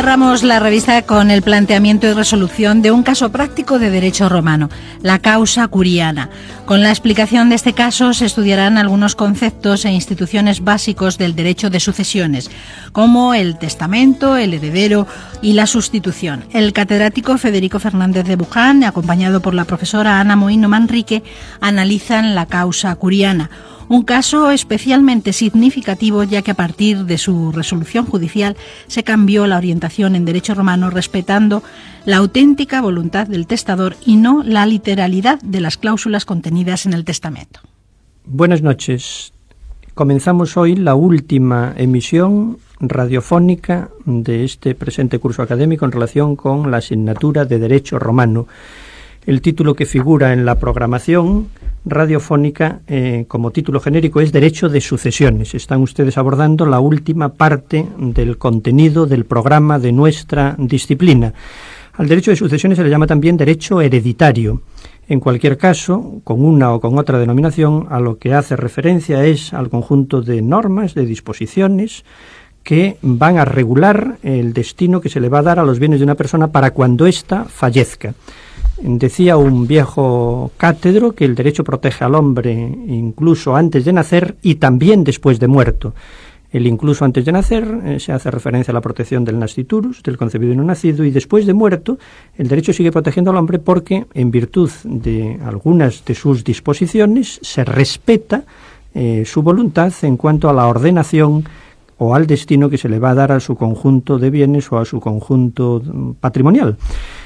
cerramos la revista con el planteamiento y resolución de un caso práctico de derecho romano, la causa curiana. Con la explicación de este caso se estudiarán algunos conceptos e instituciones básicos del derecho de sucesiones, como el testamento, el heredero y la sustitución. El catedrático Federico Fernández de Buján, acompañado por la profesora Ana Moino Manrique, analizan la causa curiana. Un caso especialmente significativo, ya que a partir de su resolución judicial se cambió la orientación en derecho romano, respetando la auténtica voluntad del testador y no la literalidad de las cláusulas contenidas en el testamento. Buenas noches. Comenzamos hoy la última emisión radiofónica de este presente curso académico en relación con la asignatura de Derecho Romano. El título que figura en la programación radiofónica como título genérico es Derecho de Sucesiones. Están ustedes abordando la última parte del contenido del programa de nuestra disciplina. Al derecho de sucesiones se le llama también derecho hereditario. En cualquier caso, con una o con otra denominación, a lo que hace referencia es al conjunto de normas, de disposiciones que van a regular el destino que se le va a dar a los bienes de una persona para cuando ésta fallezca. Decía un viejo cátedro que el derecho protege al hombre incluso antes de nacer y también después de muerto. El incluso antes de nacer se hace referencia a la protección del nasciturus, del concebido y no nacido, y después de muerto el derecho sigue protegiendo al hombre porque, en virtud de algunas de sus disposiciones, se respeta su voluntad en cuanto a la ordenación o al destino que se le va a dar a su conjunto de bienes o a su conjunto patrimonial.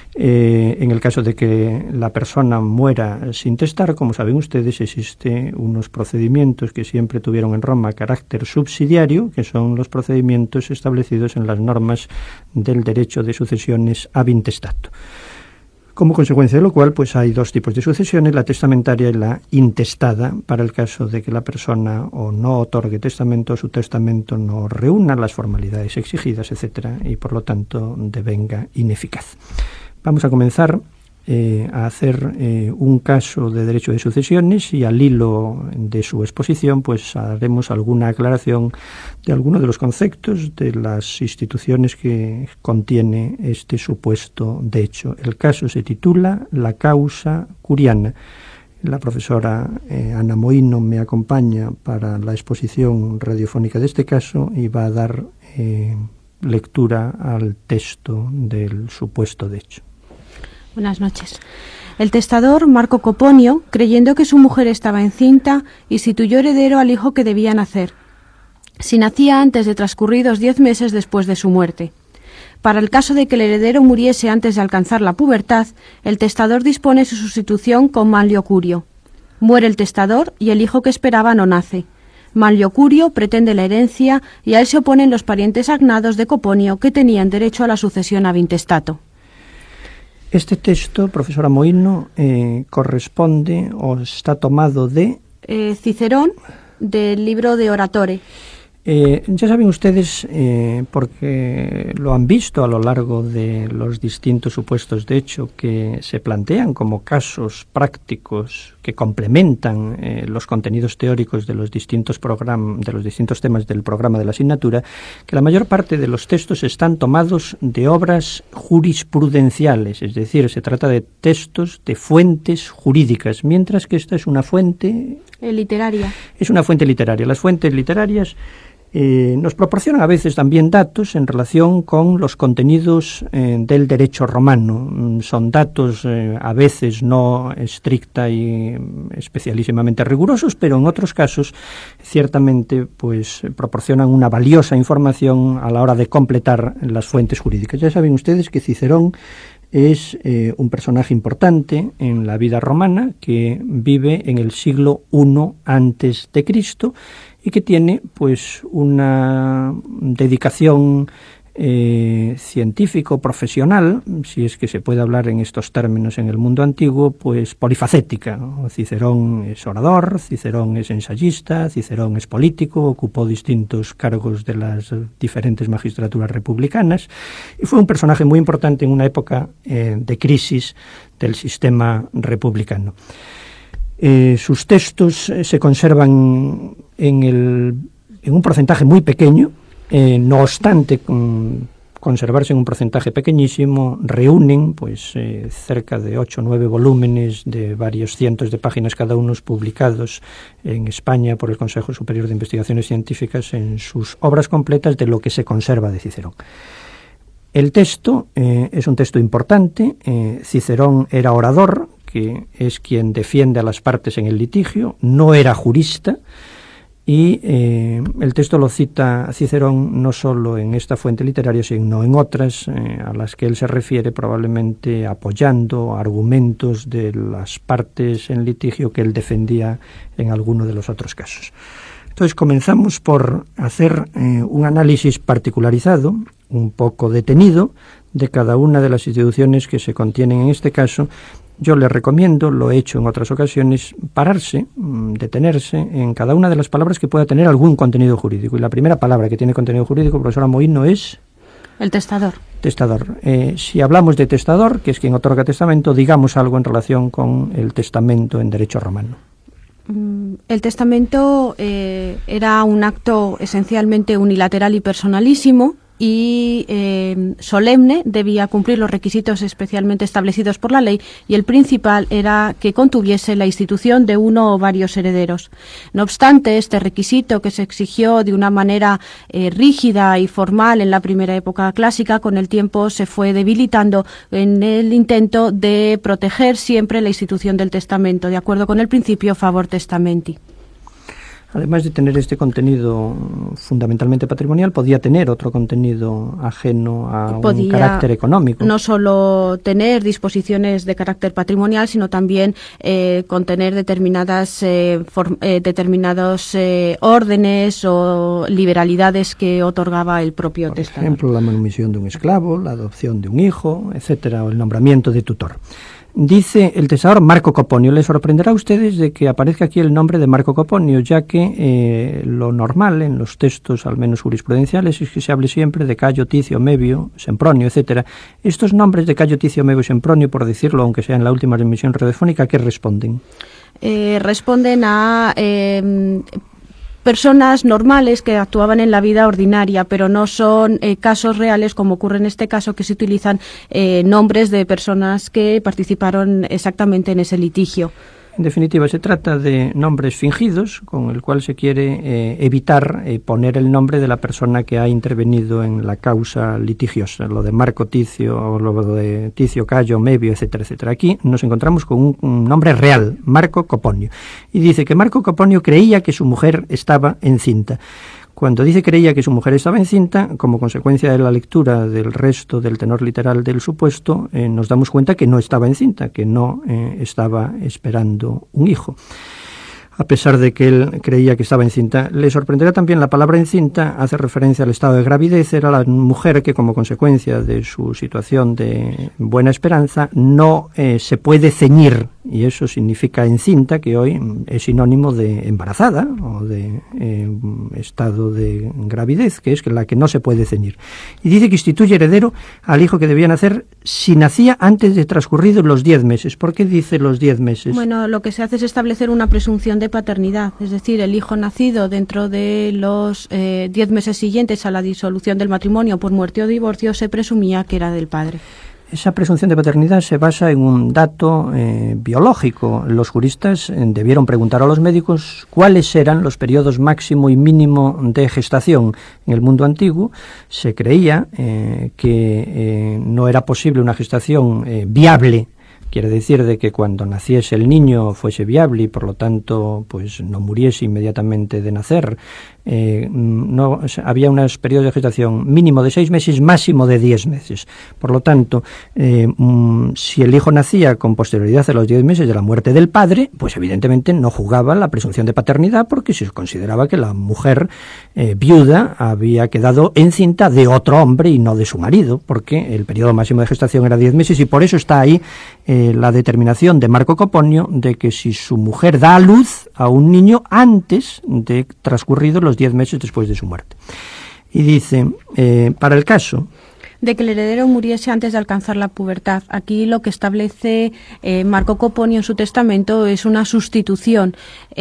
En el caso de que la persona muera sin testar, como saben ustedes, existen unos procedimientos que siempre tuvieron en Roma carácter subsidiario, que son los procedimientos establecidos en las normas del derecho de sucesiones ab intestato. Como consecuencia de lo cual, pues hay dos tipos de sucesiones, la testamentaria y la intestada, para el caso de que la persona o no otorgue testamento o su testamento no reúna las formalidades exigidas, etcétera, y por lo tanto devenga ineficaz. Vamos a comenzar a hacer un caso de derecho de sucesiones y al hilo de su exposición pues haremos alguna aclaración de algunos de los conceptos de las instituciones que contiene este supuesto de hecho. El caso se titula La causa curiana. La profesora Ana Moino me acompaña para la exposición radiofónica de este caso y va a dar lectura al texto del supuesto de hecho. Buenas noches. El testador, Marco Coponio, creyendo que su mujer estaba encinta, instituyó heredero al hijo que debía nacer, si nacía antes de transcurridos 10 meses después de su muerte. Para el caso de que el heredero muriese antes de alcanzar la pubertad, el testador dispone su sustitución con Manlio Curio. Muere el testador y el hijo que esperaba no nace. Manlio Curio pretende la herencia y a él se oponen los parientes agnados de Coponio que tenían derecho a la sucesión ab intestato. Este texto, profesora Moino, corresponde o está tomado de Cicerón, del libro de Oratore. Ya saben ustedes, porque lo han visto a lo largo de los distintos supuestos de hecho que se plantean como casos prácticos que complementan los contenidos teóricos de los distintos temas del programa de la asignatura, que la mayor parte de los textos están tomados de obras jurisprudenciales, es decir, se trata de textos de fuentes jurídicas, mientras que esta es una fuente literaria. Es una fuente literaria. Las fuentes literarias nos proporcionan a veces también datos en relación con los contenidos del derecho romano. Son datos a veces no estricta y especialísimamente rigurosos, pero en otros casos ciertamente pues proporcionan una valiosa información a la hora de completar las fuentes jurídicas. Ya saben ustedes que Cicerón es un personaje importante en la vida romana que vive en el siglo I antes de Cristo y que tiene pues una dedicación científico profesional, si es que se puede hablar en estos términos en el mundo antiguo, pues polifacética, ¿no? Cicerón es orador, Cicerón es ensayista, Cicerón es político, ocupó distintos cargos de las diferentes magistraturas republicanas y fue un personaje muy importante en una época de crisis del sistema republicano. Sus textos se conservan en un porcentaje muy pequeño. No obstante, conservarse en un porcentaje pequeñísimo, reúnen pues cerca de 8 o 9 volúmenes de varios cientos de páginas cada uno publicados en España por el Consejo Superior de Investigaciones Científicas en sus obras completas de lo que se conserva de Cicerón. El texto es un texto importante. Cicerón era orador, que es quien defiende a las partes en el litigio, no era jurista, y el texto lo cita Cicerón no solo en esta fuente literaria, sino en otras a las que él se refiere, probablemente apoyando argumentos de las partes en litigio que él defendía en alguno de los otros casos. Entonces comenzamos por hacer un análisis particularizado, un poco detenido, de cada una de las instituciones que se contienen en este caso. Yo les recomiendo, lo he hecho en otras ocasiones, pararse, detenerse en cada una de las palabras que pueda tener algún contenido jurídico. Y la primera palabra que tiene contenido jurídico, profesora Mohino, es... El testador. Testador. Si hablamos de testador, que es quien otorga testamento, digamos algo en relación con el testamento en derecho romano. El testamento era un acto esencialmente unilateral y personalísimo, y solemne, debía cumplir los requisitos especialmente establecidos por la ley, y el principal era que contuviese la institución de uno o varios herederos. No obstante, este requisito, que se exigió de una manera rígida y formal en la primera época clásica, con el tiempo se fue debilitando en el intento de proteger siempre la institución del testamento, de acuerdo con el principio favor testamenti. Además de tener este contenido fundamentalmente patrimonial, podía tener otro contenido ajeno a un carácter económico. No solo tener disposiciones de carácter patrimonial, sino también contener determinados órdenes o liberalidades que otorgaba el propio testador. Por ejemplo, la manumisión de un esclavo, la adopción de un hijo, etcétera, o el nombramiento de tutor. Dice el testador Marco Coponio. Les sorprenderá a ustedes de que aparezca aquí el nombre de Marco Coponio, ya que lo normal en los textos, al menos jurisprudenciales, es que se hable siempre de Cayo, Ticio, Mevio, Sempronio, etcétera. Estos nombres de Cayo, Ticio, Mevio, Sempronio, por decirlo, aunque sea en la última emisión radiofónica, ¿qué responden? Responden a personas normales que actuaban en la vida ordinaria, pero no son casos reales, como ocurre en este caso, que se utilizan nombres de personas que participaron exactamente en ese litigio. En definitiva, se trata de nombres fingidos, con el cual se quiere evitar poner el nombre de la persona que ha intervenido en la causa litigiosa, lo de Marco Ticio, o lo de Ticio, Cayo, Mevio, etcétera, etcétera. Aquí nos encontramos con un nombre real, Marco Coponio, y dice que Marco Coponio creía que su mujer estaba encinta. Cuando dice creía que su mujer estaba encinta, como consecuencia de la lectura del resto del tenor literal del supuesto, nos damos cuenta que no estaba encinta, que no estaba esperando un hijo. A pesar de que él creía que estaba encinta. Le sorprenderá también la palabra encinta, hace referencia al estado de gravidez. Era la mujer que, como consecuencia de su situación de buena esperanza, no se puede ceñir, y eso significa encinta, que hoy es sinónimo de embarazada o de estado de gravidez, que es la que no se puede ceñir. Y dice que instituye heredero al hijo que debía nacer si nacía antes de transcurridos los 10 meses. ¿Por qué dice los 10 meses? Bueno, lo que se hace es establecer una presunción de paternidad, es decir, el hijo nacido dentro de los 10 meses siguientes a la disolución del matrimonio por muerte o divorcio se presumía que era del padre. Esa presunción de paternidad se basa en un dato biológico. Los juristas debieron preguntar a los médicos cuáles eran los periodos máximo y mínimo de gestación. En el mundo antiguo se creía que no era posible una gestación viable. Quiere decir de que cuando naciese el niño fuese viable y por lo tanto pues no muriese inmediatamente de nacer. No había unos periodos de gestación mínimo de 6 meses, máximo de 10 meses. Por lo tanto, si el hijo nacía con posterioridad a los 10 meses de la muerte del padre, pues evidentemente no jugaba la presunción de paternidad, porque se consideraba que la mujer viuda había quedado encinta de otro hombre y no de su marido, porque el periodo máximo de gestación era 10 meses, y por eso está ahí la determinación de Marco Coponio de que si su mujer da a luz a un niño antes de transcurridos los 10 meses después de su muerte. Y dice, para el caso de que el heredero muriese antes de alcanzar la pubertad. Aquí lo que establece Marco Coponio en su testamento es una sustitución.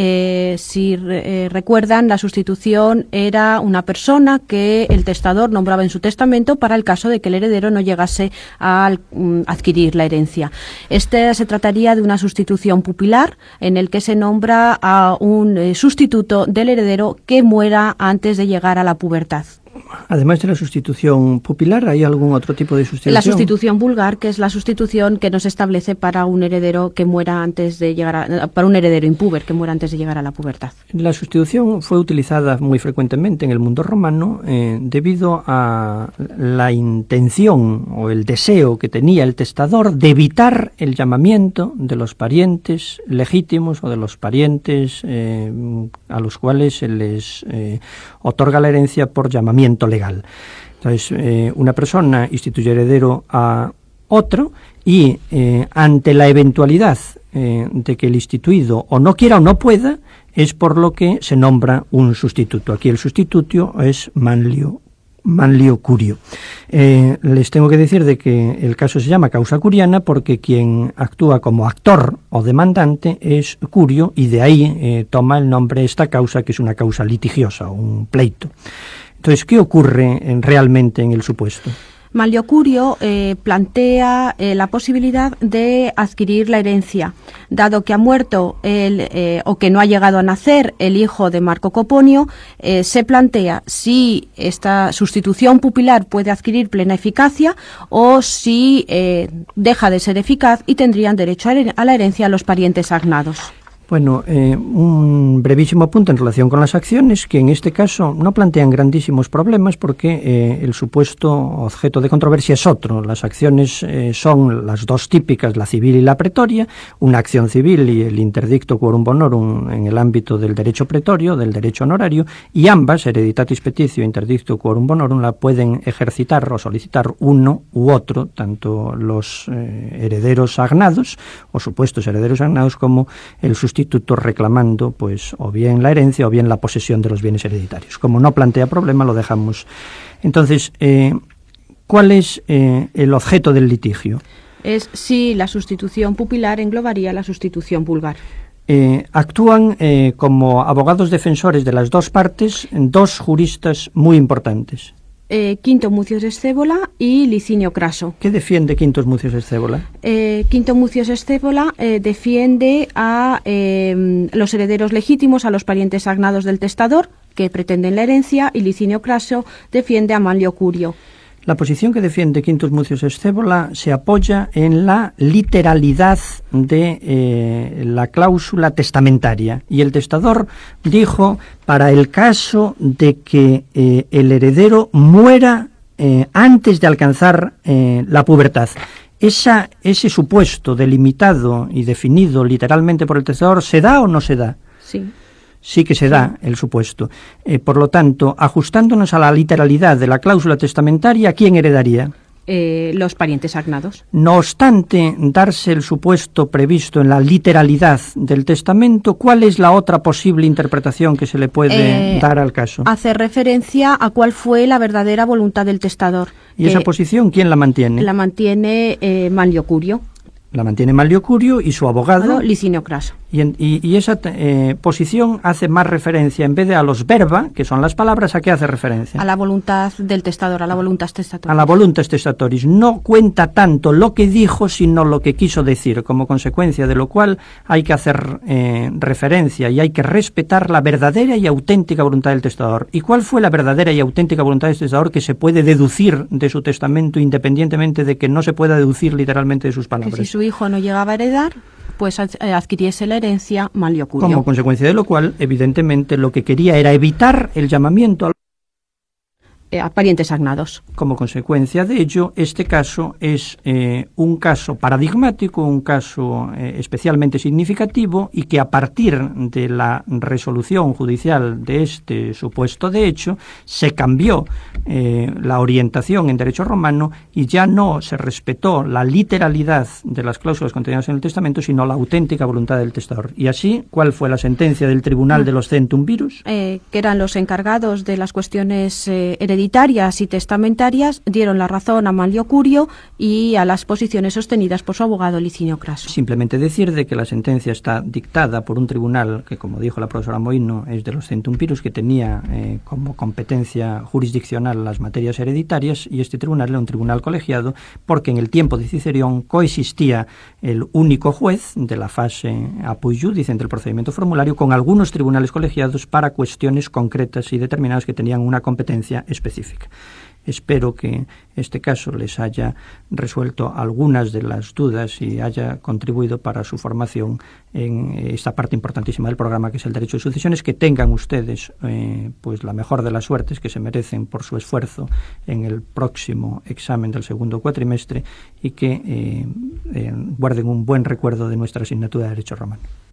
Si recuerdan, la sustitución era una persona que el testador nombraba en su testamento para el caso de que el heredero no llegase a adquirir la herencia. Se trataría de una sustitución pupilar en el que se nombra a un sustituto del heredero que muera antes de llegar a la pubertad. Además de la sustitución pupilar, ¿hay algún otro tipo de sustitución? La sustitución vulgar, que es la sustitución que no se establece para un heredero que muera antes de llegar para un heredero impúber que muera antes de llegar a la pubertad. La sustitución fue utilizada muy frecuentemente en el mundo romano debido a la intención o el deseo que tenía el testador de evitar el llamamiento de los parientes legítimos o de los parientes a los cuales se les otorga la herencia por llamamiento legal. Entonces, una persona instituye heredero a otro y ante la eventualidad de que el instituido o no quiera o no pueda, es por lo que se nombra un sustituto. Aquí el sustituto es manlio curio. Les tengo que decir de que el caso se llama causa curiana porque quien actúa como actor o demandante es curio y de ahí toma el nombre esta causa, que es una causa litigiosa, un pleito. Entonces, ¿qué ocurre realmente en el supuesto? Manlio Curio plantea la posibilidad de adquirir la herencia, dado que ha muerto o que no ha llegado a nacer el hijo de Marco Coponio. Se plantea si esta sustitución pupilar puede adquirir plena eficacia o si deja de ser eficaz y tendrían derecho a la herencia los parientes agnados. Bueno, un brevísimo apunte en relación con las acciones, que en este caso no plantean grandísimos problemas porque el supuesto objeto de controversia es otro. Las acciones son las dos típicas, la civil y la pretoria, una acción civil y el interdicto quorum bonorum en el ámbito del derecho pretorio, del derecho honorario, y ambas, hereditatis petitio e interdicto quorum bonorum, la pueden ejercitar o solicitar uno u otro, tanto los herederos agnados o supuestos herederos agnados como el sustituto reclamando pues o bien la herencia o bien la posesión de los bienes hereditarios. Como no plantea problema, lo dejamos. Entonces, ¿cuál es el objeto del litigio? Es si la sustitución pupilar englobaría la sustitución vulgar. Actúan como abogados defensores de las dos partes dos juristas muy importantes. Quinto Mucius Scévola y Licinio Craso. ¿Qué defiende Quinto Mucius Scévola? Quinto Mucius Scévola defiende a los herederos legítimos, a los parientes agnados del testador, que pretenden la herencia, y Licinio Craso defiende a Manlio Curio. La posición que defiende Quintus Mucius Scévola se apoya en la literalidad de la cláusula testamentaria. Y el testador dijo, para el caso de que el heredero muera antes de alcanzar la pubertad. Ese supuesto delimitado y definido literalmente por el testador, ¿se da o no se da? Sí. Sí que se da el supuesto. Por lo tanto, ajustándonos a la literalidad de la cláusula testamentaria, ¿quién heredaría? Los parientes agnados. No obstante darse el supuesto previsto en la literalidad del testamento, ¿cuál es la otra posible interpretación que se le puede dar al caso? Hacer referencia a cuál fue la verdadera voluntad del testador. ¿Y esa posición quién la mantiene? La mantiene Manlio Curio. La mantiene Manlio Curio y su abogado Licinio Craso. Y esa posición hace más referencia, en vez de a los verba, que son las palabras, ¿a qué hace referencia? A la voluntad del testador, a la voluntas testatoris. A la voluntas testatoris. No cuenta tanto lo que dijo, sino lo que quiso decir, como consecuencia de lo cual hay que hacer referencia y hay que respetar la verdadera y auténtica voluntad del testador. ¿Y cuál fue la verdadera y auténtica voluntad del testador que se puede deducir de su testamento, independientemente de que no se pueda deducir literalmente de sus palabras? Que si su hijo no llegaba a heredar, pues adquiriese la herencia Manlio Curio. Como consecuencia de lo cual, evidentemente, lo que quería era evitar el llamamiento a parientes agnados. Como consecuencia de ello, este caso es un caso paradigmático, un caso especialmente significativo y que a partir de la resolución judicial de este supuesto de hecho, se cambió la orientación en derecho romano y ya no se respetó la literalidad de las cláusulas contenidas en el testamento, sino la auténtica voluntad del testador. Y así, ¿cuál fue la sentencia del Tribunal de los Centum Virus? Que eran los encargados de las cuestiones hereditarias hereditarias y testamentarias dieron la razón a Manlio Curio y a las posiciones sostenidas por su abogado Licinio Craso. Simplemente decir de que la sentencia está dictada por un tribunal que, como dijo la profesora Moino, es de los Centum Pirus, que tenía como competencia jurisdiccional las materias hereditarias, y este tribunal era un tribunal colegiado porque en el tiempo de Cicerón coexistía el único juez de la fase apud judice del procedimiento formulario con algunos tribunales colegiados para cuestiones concretas y determinadas que tenían una competencia específica. Espero que este caso les haya resuelto algunas de las dudas y haya contribuido para su formación en esta parte importantísima del programa, que es el derecho de sucesiones. Que tengan ustedes pues la mejor de las suertes que se merecen por su esfuerzo en el próximo examen del segundo cuatrimestre, y que guarden un buen recuerdo de nuestra asignatura de Derecho Romano.